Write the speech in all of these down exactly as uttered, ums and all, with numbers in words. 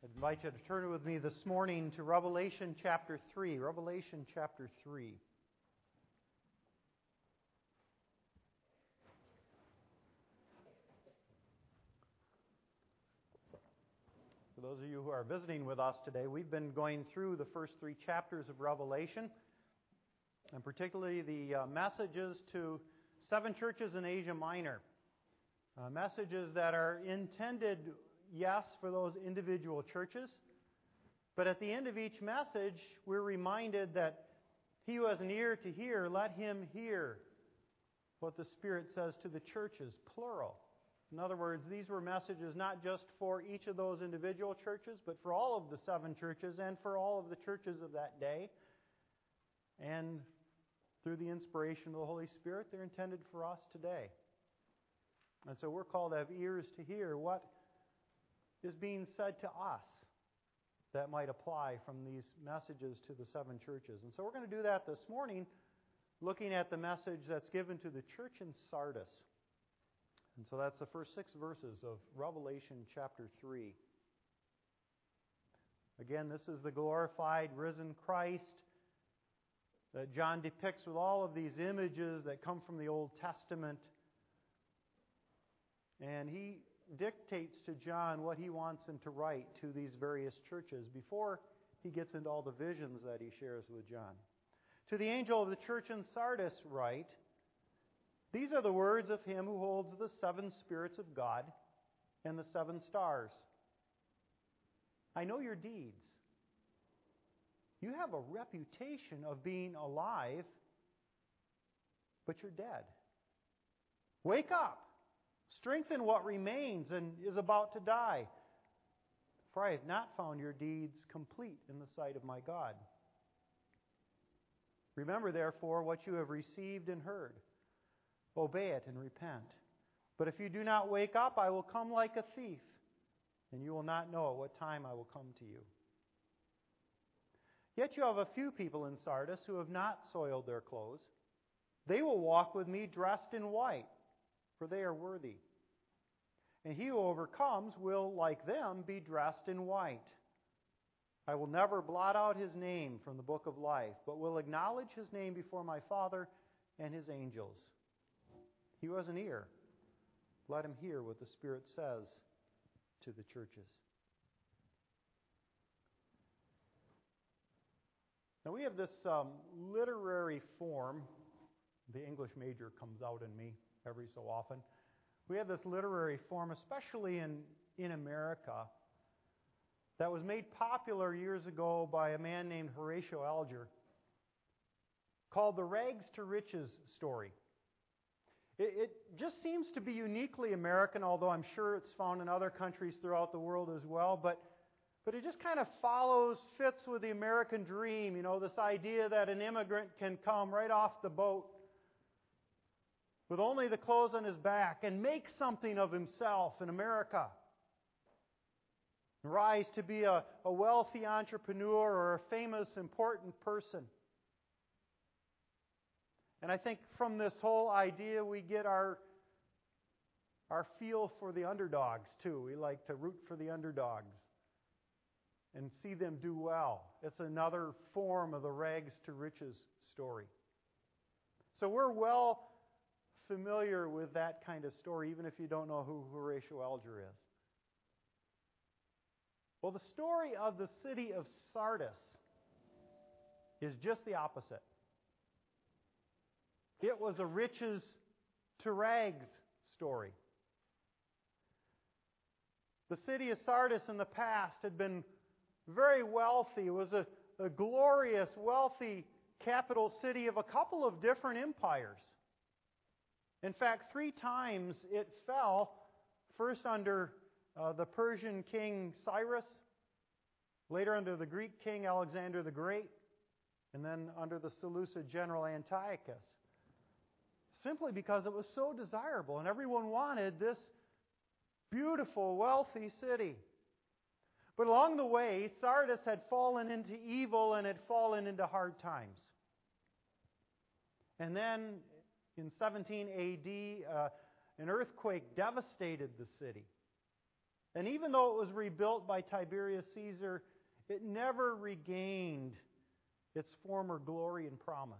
I invite you to turn with me this morning to Revelation chapter three. Revelation chapter three. For those of you who are visiting with us today, we've been going through the first three chapters of Revelation, and particularly the uh, messages to seven churches in Asia Minor. Uh, messages that are intended, yes, for those individual churches, but at the end of each message, we're reminded that he who has an ear to hear, let him hear what the Spirit says to the churches, plural. In other words, these were messages not just for each of those individual churches, but for all of the seven churches and for all of the churches of that day. And through the inspiration of the Holy Spirit, they're intended for us today. And so we're called to have ears to hear what is being said to us that might apply from these messages to the seven churches. And so we're going to do that this morning, looking at the message that's given to the church in Sardis. And so that's the first six verses of Revelation chapter three. Again, this is the glorified, risen Christ that John depicts with all of these images that come from the Old Testament. And he dictates to John what he wants him to write to these various churches before he gets into all the visions that he shares with John. To the angel of the church in Sardis write, "These are the words of him who holds the seven spirits of God and the seven stars. I know your deeds. You have a reputation of being alive, but you're dead. Wake up! Strengthen what remains and is about to die. For I have not found your deeds complete in the sight of my God. Remember, therefore, what you have received and heard. Obey it and repent. But if you do not wake up, I will come like a thief, and you will not know at what time I will come to you. Yet you have a few people in Sardis who have not soiled their clothes. They will walk with me dressed in white, for they are worthy. And he who overcomes will, like them, be dressed in white. I will never blot out his name from the book of life, but will acknowledge his name before my Father and his angels. He who has an ear, let him hear what the Spirit says to the churches." Now we have this um, literary form. The English major comes out in me every so often. We have this literary form, especially in, in America, that was made popular years ago by a man named Horatio Alger, called the rags to riches story. It, it just seems to be uniquely American, although I'm sure it's found in other countries throughout the world as well, but But it just kind of follows, fits with the American dream, you know, this idea that an immigrant can come right off the boat with only the clothes on his back and make something of himself in America. Rise to be a, a wealthy entrepreneur or a famous, important person. And I think from this whole idea we get our, our feel for the underdogs too. We like to root for the underdogs and see them do well. It's another form of the rags to riches story. So we're well familiar with that kind of story, even if you don't know who Horatio Alger is. Well, the story of the city of Sardis is just the opposite. It was a riches to rags story. The city of Sardis in the past had been very wealthy. It was a, a glorious, wealthy capital city of a couple of different empires. In fact, three times it fell, first under uh, the Persian king Cyrus, later under the Greek king Alexander the Great, and then under the Seleucid general Antiochus. Simply because it was so desirable, and everyone wanted this beautiful, wealthy city. But along the way, Sardis had fallen into evil and had fallen into hard times. And then in seventeen A D, uh, an earthquake devastated the city. And even though it was rebuilt by Tiberius Caesar, it never regained its former glory and promise.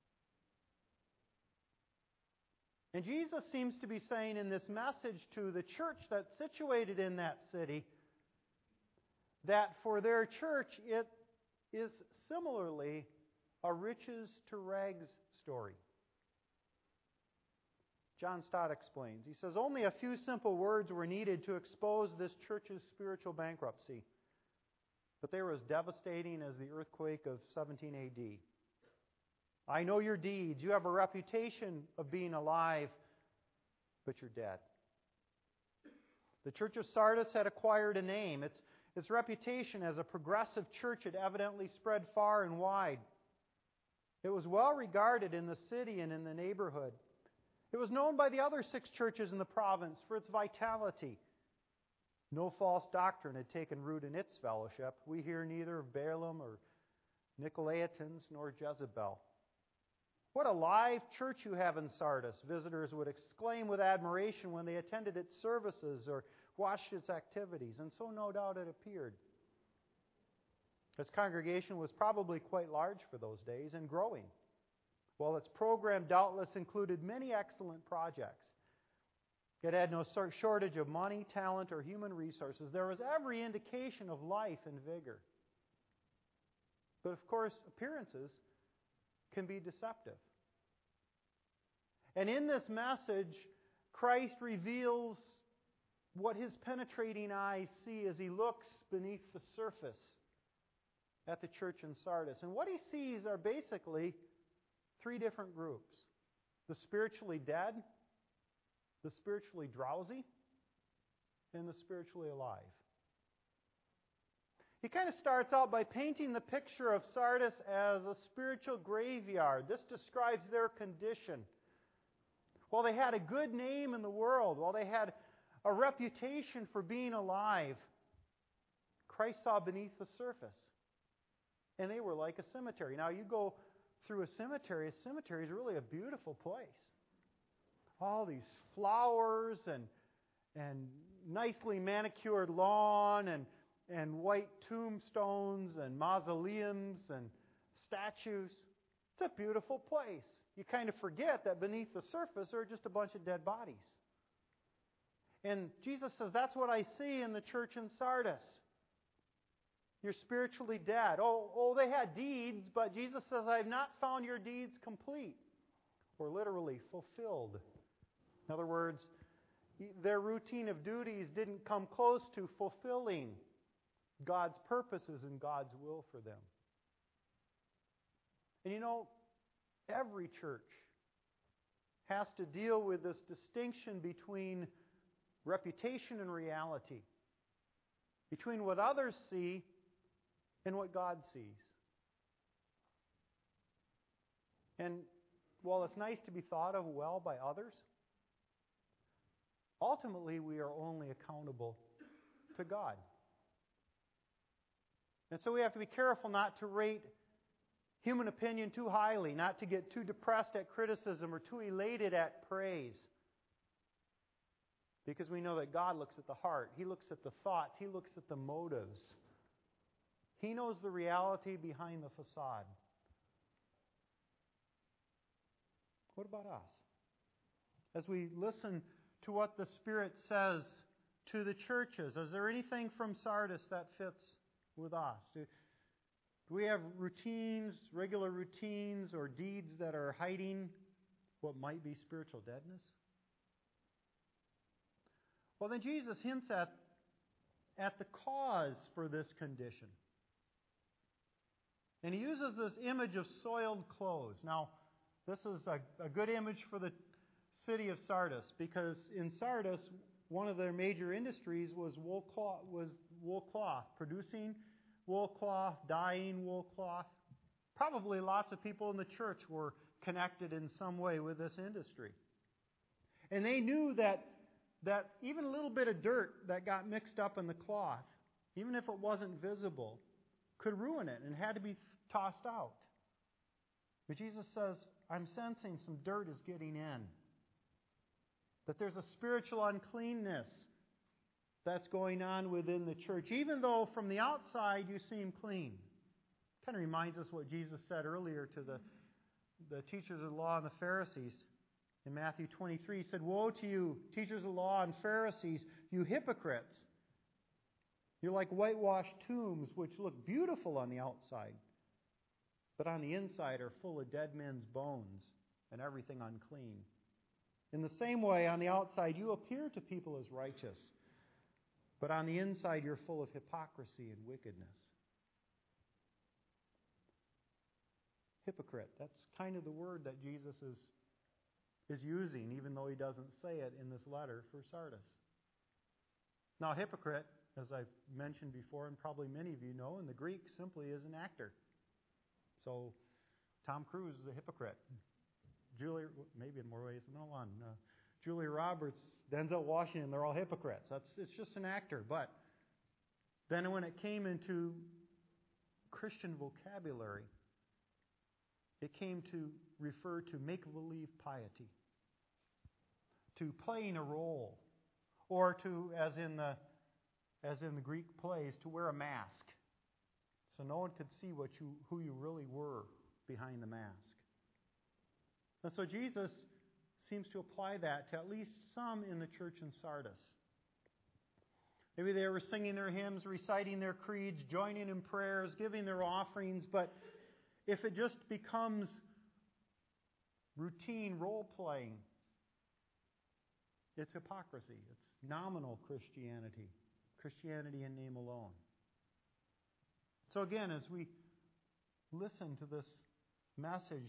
And Jesus seems to be saying in this message to the church that's situated in that city that for their church it is similarly a riches to rags story. John Stott explains. He says, only a few simple words were needed to expose this church's spiritual bankruptcy. But they were as devastating as the earthquake of seventeen A D. I know your deeds. You have a reputation of being alive, but you're dead. The church of Sardis had acquired a name. Its, its reputation as a progressive church had evidently spread far and wide. It was well regarded in the city and in the neighborhood. It was known by the other six churches in the province for its vitality. No false doctrine had taken root in its fellowship. We hear neither of Balaam or Nicolaitans nor Jezebel. What a live church you have in Sardis, visitors would exclaim with admiration when they attended its services or watched its activities, and so no doubt it appeared. Its congregation was probably quite large for those days and growing. While its program doubtless included many excellent projects, it had no shortage of money, talent, or human resources. There was every indication of life and vigor. But of course, appearances can be deceptive. And in this message, Christ reveals what his penetrating eyes see as he looks beneath the surface at the church in Sardis. And what he sees are basically three different groups: the spiritually dead, the spiritually drowsy, and the spiritually alive. He kind of starts out by painting the picture of Sardis as a spiritual graveyard. This describes their condition. While they had a good name in the world, while they had a reputation for being alive, Christ saw beneath the surface. And they were like a cemetery. Now, you go through a cemetery, a cemetery is really a beautiful place. All these flowers and and nicely manicured lawn and and white tombstones and mausoleums and statues. It's a beautiful place. You kind of forget that beneath the surface are just a bunch of dead bodies. And Jesus says, that's what I see in the church in Sardis. You're spiritually dead. Oh, oh, they had deeds, but Jesus says, I have not found your deeds complete, or literally fulfilled. In other words, their routine of duties didn't come close to fulfilling God's purposes and God's will for them. And you know, every church has to deal with this distinction between reputation and reality, between what others see and what God sees. And while it's nice to be thought of well by others, ultimately we are only accountable to God. And so we have to be careful not to rate human opinion too highly, not to get too depressed at criticism or too elated at praise. Because we know that God looks at the heart. He looks at the thoughts. He looks at the motives. He knows the reality behind the facade. What about us? As we listen to what the Spirit says to the churches, is there anything from Sardis that fits with us? Do, do we have routines, regular routines, or deeds that are hiding what might be spiritual deadness? Well, then Jesus hints at, at the cause for this condition. And he uses this image of soiled clothes. Now, this is a, a good image for the city of Sardis, because in Sardis, one of their major industries was wool cloth, was wool cloth, producing wool cloth, dyeing wool cloth. Probably lots of people in the church were connected in some way with this industry. And they knew that, that even a little bit of dirt that got mixed up in the cloth, even if it wasn't visible, could ruin it and had to be tossed out. But Jesus says, I'm sensing some dirt is getting in. That there's a spiritual uncleanness that's going on within the church, even though from the outside you seem clean. Kind of reminds us what Jesus said earlier to the, the teachers of the law and the Pharisees. In Matthew twenty-three, He said, "Woe to you, teachers of the law and Pharisees, you hypocrites! You're like whitewashed tombs, which look beautiful on the outside, but on the inside are full of dead men's bones and everything unclean. In the same way, on the outside you appear to people as righteous, but on the inside you're full of hypocrisy and wickedness." Hypocrite, that's kind of the word that Jesus is, is using, even though He doesn't say it in this letter for Sardis. Now, hypocrite, as I've mentioned before, and probably many of you know, in the Greek simply is an actor. So, Tom Cruise is a hypocrite. Julia, maybe in more ways than one. Uh, Julia Roberts, Denzel Washington, they're all hypocrites. That's it's just an actor. But then when it came into Christian vocabulary, it came to refer to make-believe piety, to playing a role, or to, as in the as in the Greek plays, to wear a mask, so no one could see what you who you really were behind the mask. And so Jesus seems to apply that to at least some in the church in Sardis. Maybe they were singing their hymns, reciting their creeds, joining in prayers, giving their offerings, but if it just becomes routine role-playing, it's hypocrisy. It's nominal Christianity. Christianity in name alone. So again, as we listen to this message,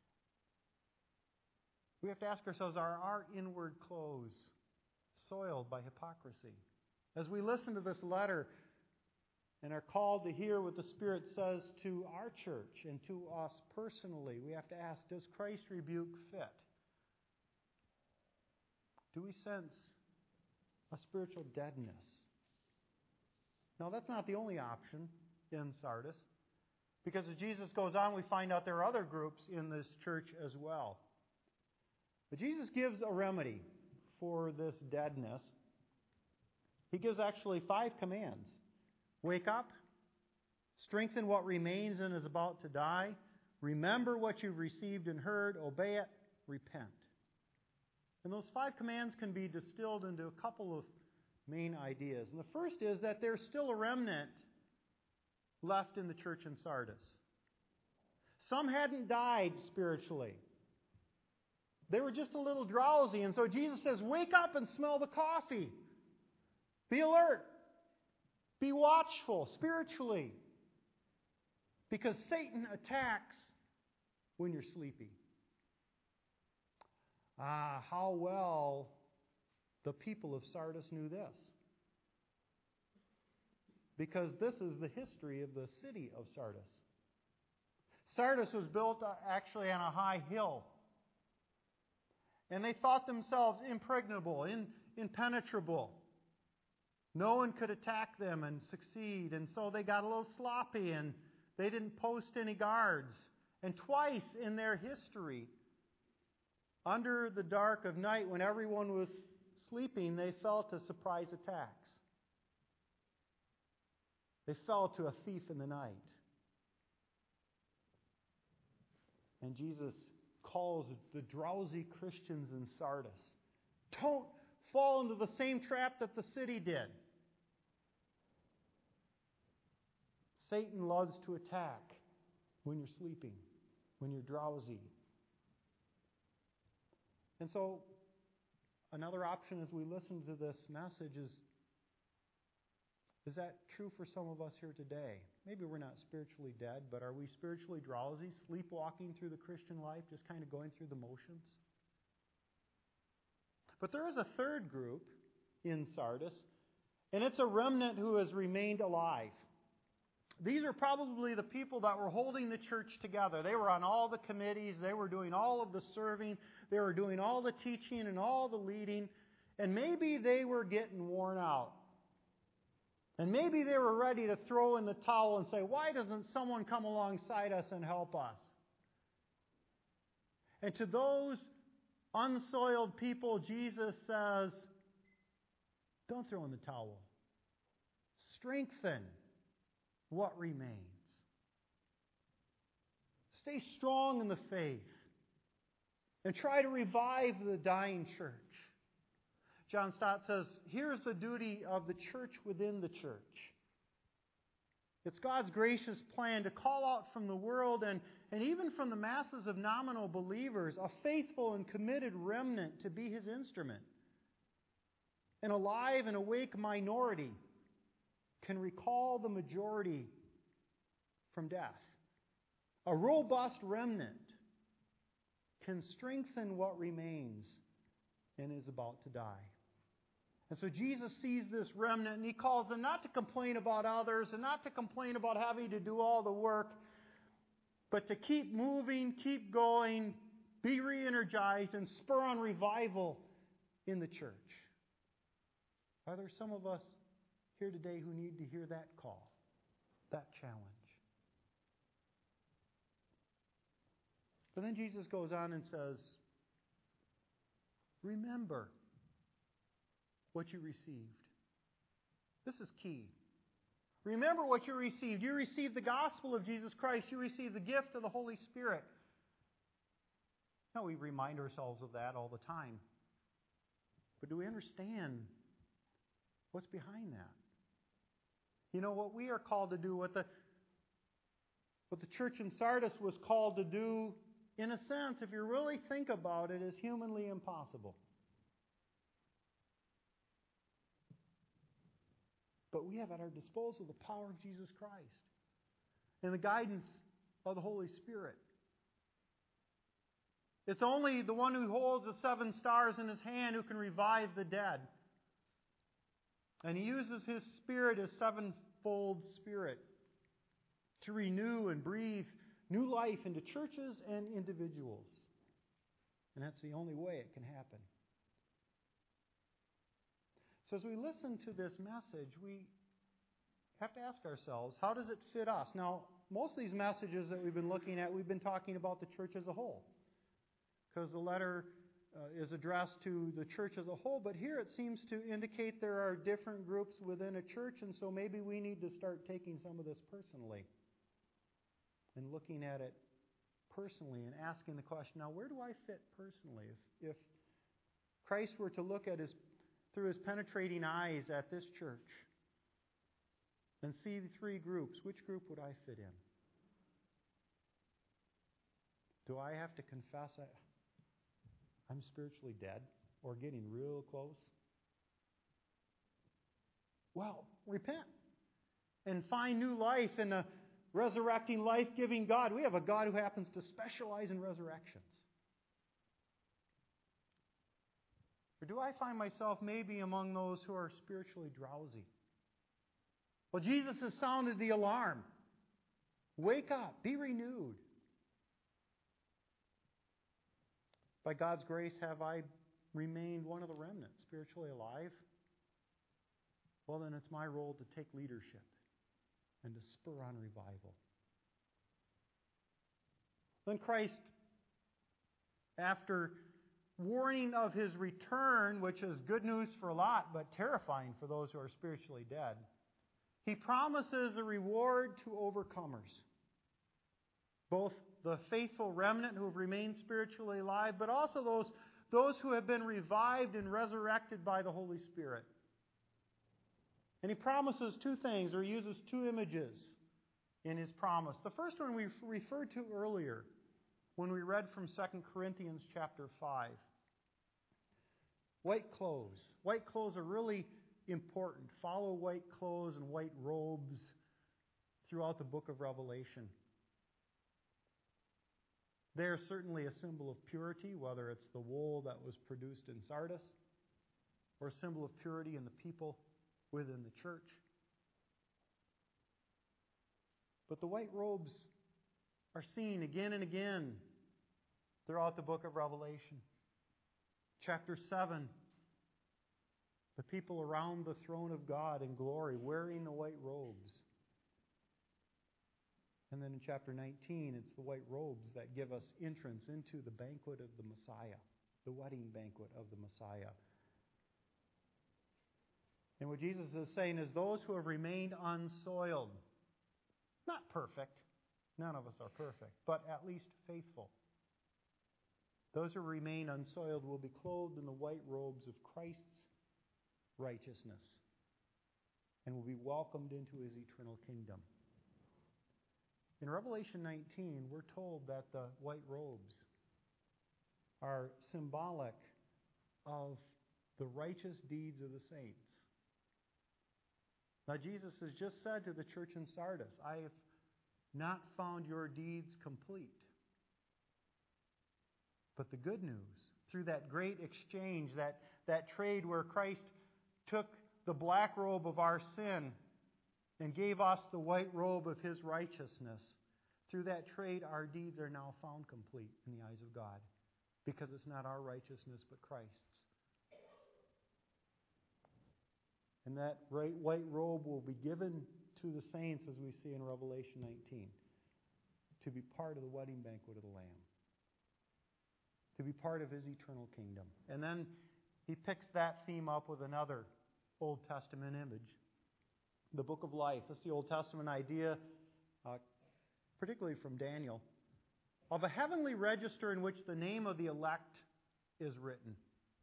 we have to ask ourselves, are our inward clothes soiled by hypocrisy? As we listen to this letter and are called to hear what the Spirit says to our church and to us personally, we have to ask, does Christ's rebuke fit? Do we sense a spiritual deadness? Now, that's not the only option in Sardis, because as Jesus goes on, we find out there are other groups in this church as well. But Jesus gives a remedy for this deadness. He gives actually five commands. Wake up, strengthen what remains and is about to die, remember what you've received and heard, obey it, repent. And those five commands can be distilled into a couple of main ideas. And the first is that there's still a remnant left in the church in Sardis. Some hadn't died spiritually. They were just a little drowsy. And so Jesus says, wake up and smell the coffee. Be alert. Be watchful spiritually. Because Satan attacks when you're sleepy. Ah, how well the people of Sardis knew this. Because this is the history of the city of Sardis. Sardis was built actually on a high hill. And they thought themselves impregnable, in, impenetrable. No one could attack them and succeed. And so they got a little sloppy and they didn't post any guards. And twice in their history, under the dark of night when everyone was sleeping, they fell to surprise attacks. They fell to a thief in the night. And Jesus calls the drowsy Christians in Sardis, don't fall into the same trap that the city did. Satan loves to attack when you're sleeping, when you're drowsy. And so, another option as we listen to this message is, is that true for some of us here today? Maybe we're not spiritually dead, but are we spiritually drowsy, sleepwalking through the Christian life, just kind of going through the motions? But there is a third group in Sardis, and it's a remnant who has remained alive. These are probably the people that were holding the church together. They were on all the committees. They were doing all of the serving. They were doing all the teaching and all the leading. And maybe they were getting worn out. And maybe they were ready to throw in the towel and say, why doesn't someone come alongside us and help us? And to those unsoiled people, Jesus says, Don't throw in the towel. Strengthen what remains. Stay strong in the faith and try to revive the dying church. John Stott says, here's the duty of the church within the church. It's God's gracious plan to call out from the world and, and even from the masses of nominal believers a faithful and committed remnant to be His instrument. An alive and awake minority can recall the majority from death. A robust remnant can strengthen what remains and is about to die. And so Jesus sees this remnant and He calls them not to complain about others and not to complain about having to do all the work, but to keep moving, keep going, be re-energized, and spur on revival in the church. Are there some of us here today who need to hear that call, that challenge? But then Jesus goes on and says, remember what you received. This is key. Remember what you received. You received the gospel of Jesus Christ. You received the gift of the Holy Spirit. Now, we remind ourselves of that all the time. But do we understand what's behind that? You know, what we are called to do, what the, what the church in Sardis was called to do, in a sense, if you really think about it, is humanly impossible. But we have at our disposal the power of Jesus Christ and the guidance of the Holy Spirit. It's only the one who holds the seven stars in his hand who can revive the dead. And He uses His Spirit, His sevenfold Spirit, to renew and breathe new life into churches and individuals. And that's the only way it can happen. So as we listen to this message, we have to ask ourselves, how does it fit us? Now, most of these messages that we've been looking at, we've been talking about the church as a whole. Because the letter uh, is addressed to the church as a whole, but here it seems to indicate there are different groups within a church, and so maybe we need to start taking some of this personally and looking at it personally and asking the question, now where do I fit personally? If, if Christ were to look at his through His penetrating eyes at this church and see the three groups, which group would I fit in? Do I have to confess I, I'm spiritually dead or getting real close? Well, repent and find new life in a resurrecting, life-giving God. We have a God who happens to specialize in resurrections. Or do I find myself maybe among those who are spiritually drowsy? Well, Jesus has sounded the alarm. Wake up. Be renewed. By God's grace, have I remained one of the remnant, spiritually alive? Well, then it's my role to take leadership and to spur on revival. Then Christ, after warning of His return, which is good news for a lot, but terrifying for those who are spiritually dead, He promises a reward to overcomers. Both the faithful remnant who have remained spiritually alive, but also those, those who have been revived and resurrected by the Holy Spirit. And He promises two things, or He uses two images in His promise. The first one we referred to earlier when we read from Second Corinthians chapter five. White clothes. White clothes are really important. Follow white clothes and white robes throughout the book of Revelation. They are certainly a symbol of purity, whether it's the wool that was produced in Sardis or a symbol of purity in the people within the church. But the white robes are seen again and again throughout the book of Revelation. Chapter seven, the people around the throne of God in glory wearing the white robes. And then in chapter nineteen, it's the white robes that give us entrance into the banquet of the Messiah, the wedding banquet of the Messiah. And what Jesus is saying is those who have remained unsoiled, not perfect, none of us are perfect, but at least faithful. Those who remain unsoiled will be clothed in the white robes of Christ's righteousness and will be welcomed into his eternal kingdom. In Revelation nineteen, we're told that the white robes are symbolic of the righteous deeds of the saints. Now, Jesus has just said to the church in Sardis, I have not found your deeds complete. But the good news, through that great exchange, that, that trade where Christ took the black robe of our sin and gave us the white robe of his righteousness, through that trade our deeds are now found complete in the eyes of God, because it's not our righteousness but Christ's. And that white robe will be given to the saints, as we see in Revelation nineteen, to be part of the wedding banquet of the Lamb, to be part of his eternal kingdom. And then he picks that theme up with another Old Testament image, the book of life. That's the Old Testament idea, uh, particularly from Daniel, of a heavenly register in which the name of the elect is written.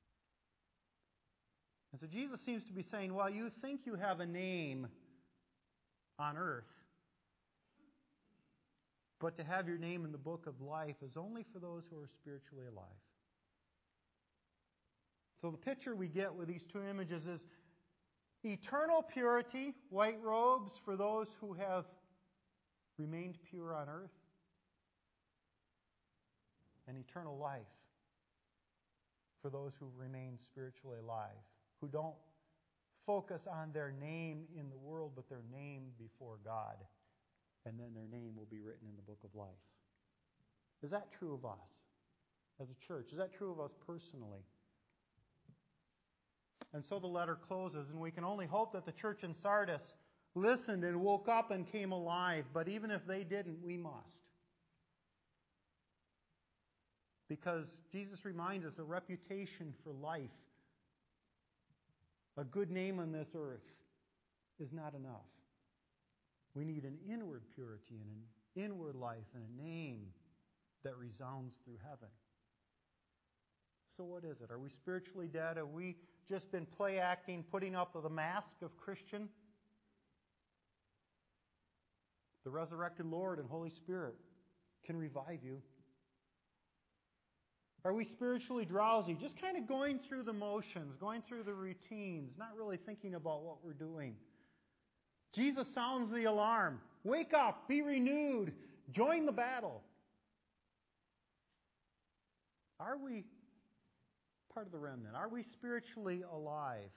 And so Jesus seems to be saying, well, you think you have a name on earth, but to have your name in the book of life is only for those who are spiritually alive. So the picture we get with these two images is eternal purity, white robes for those who have remained pure on earth, and eternal life for those who remain spiritually alive, who don't focus on their name in the world, but their name before God. And then their name will be written in the book of life. Is that true of us as a church? Is that true of us personally? And so the letter closes, and we can only hope that the church in Sardis listened and woke up and came alive. But even if they didn't, we must. Because Jesus reminds us a reputation for life, a good name on this earth, is not enough. We need an inward purity and an inward life and a name that resounds through heaven. So what is it? Are we spiritually dead? Have we just been play acting, putting up with the mask of Christian? The resurrected Lord and Holy Spirit can revive you. Are we spiritually drowsy, just kind of going through the motions, going through the routines, not really thinking about what we're doing? Jesus sounds the alarm. Wake up, be renewed, join the battle. Are we part of the remnant? Are we spiritually alive?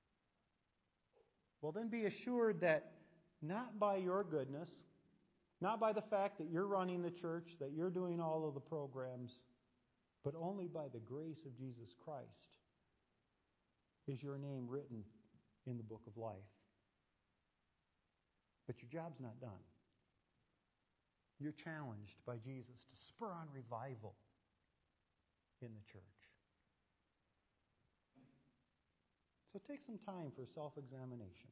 Well, then be assured that not by your goodness, not by the fact that you're running the church, that you're doing all of the programs, but only by the grace of Jesus Christ is your name written in the book of life. But your job's not done. You're challenged by Jesus to spur on revival in the church. So take some time for self-examination.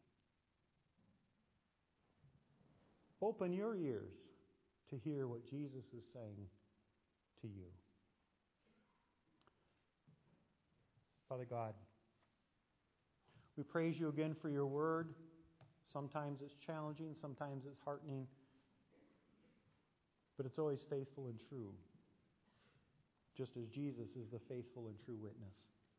Open your ears to hear what Jesus is saying to you. Father God, we praise you again for your word. Sometimes it's challenging, sometimes it's heartening, but it's always faithful and true, just as Jesus is the faithful and true witness.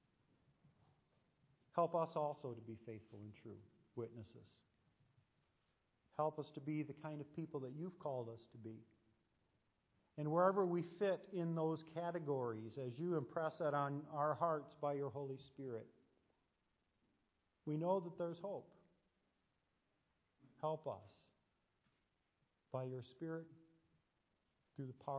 Help us also to be faithful and true witnesses. Help us to be the kind of people that you've called us to be. And wherever we fit in those categories, as you impress that on our hearts by your Holy Spirit, we know that there's hope. Help us by your Spirit through the power